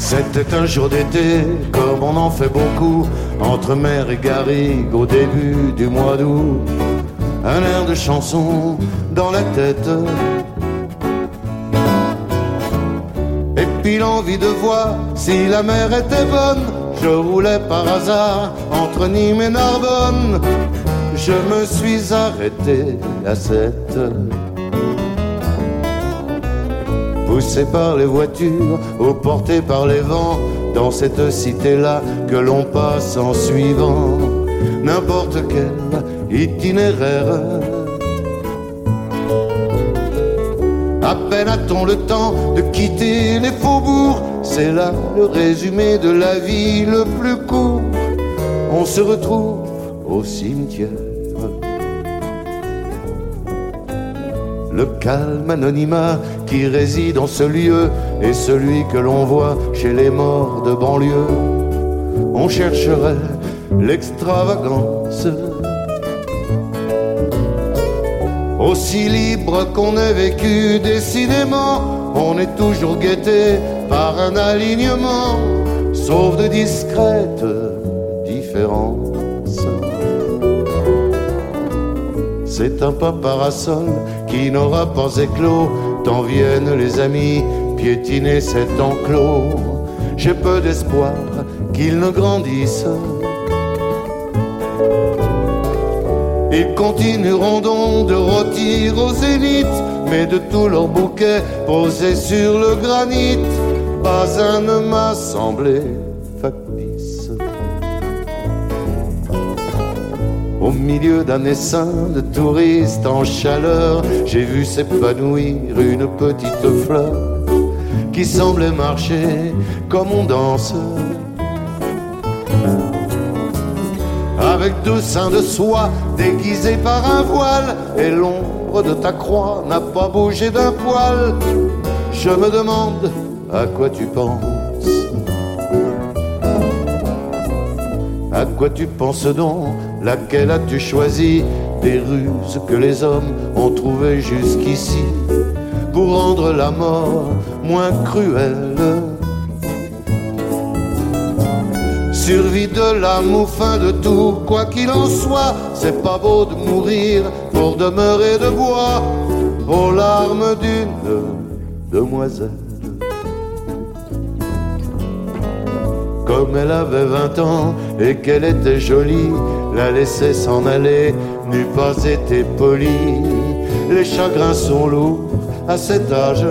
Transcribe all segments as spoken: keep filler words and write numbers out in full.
C'était un jour d'été, comme on en fait beaucoup, entre mer et garrigue au début du mois d'août. Un air de chanson dans la tête, et puis l'envie de voir si la mer était bonne. Je roulais par hasard entre Nîmes et Narbonne. Je me suis arrêté à cette. Poussé par les voitures, ou porté par les vents, dans cette cité-là que l'on passe en suivant n'importe quel itinéraire. À peine a-t-on le temps de quitter les faubourgs, c'est là le résumé de la vie le plus court. On se retrouve au cimetière. Le calme anonymat qui réside en ce lieu est celui que l'on voit chez les morts de banlieue. On chercherait l'extravagance, aussi libre qu'on ait vécu décidément. On est toujours guetté par un alignement, sauf de discrètes différences. C'est un pas parasol qui n'aura pas éclos, tant viennent les amis piétiner cet enclos. J'ai peu d'espoir qu'ils ne grandissent. Ils continueront donc de rôtir au zénith, mais de tout leur bouquet posé sur le granit, pas un ne m'a semblé factice. Au milieu d'un essaim de touristes en chaleur, j'ai vu s'épanouir une petite fleur qui semblait marcher comme on danse, avec deux seins de soie déguisés par un voile, et l'ombre de ta croix n'a pas bougé d'un poil. Je me demande à quoi tu penses. À quoi tu penses donc? Laquelle as-tu choisi des ruses que les hommes ont trouvées jusqu'ici pour rendre la mort moins cruelle? Survie de l'âme ou fin de tout, quoi qu'il en soit, c'est pas beau de mourir pour demeurer de bois aux larmes d'une demoiselle. Comme elle avait vingt ans et qu'elle était jolie, la laisser s'en aller n'eût pas été poli. Les chagrins sont lourds à cet âge.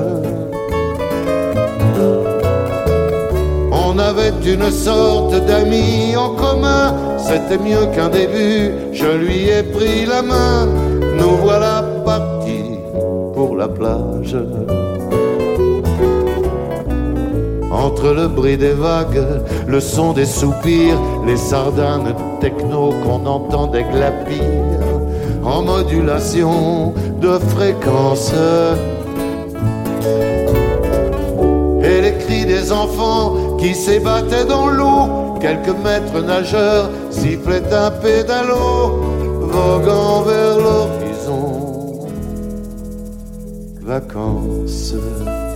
On avait une sorte d'amis en commun, c'était mieux qu'un début, je lui ai pris la main. Nous voilà partis pour la plage. Entre le bruit des vagues, le son des soupirs, les sardanes techno qu'on entendait glapir en modulation de fréquence, et les cris des enfants qui s'ébattaient dans l'eau. Quelques maîtres nageurs sifflaient un pédalo, voguant vers l'horizon. Vacances.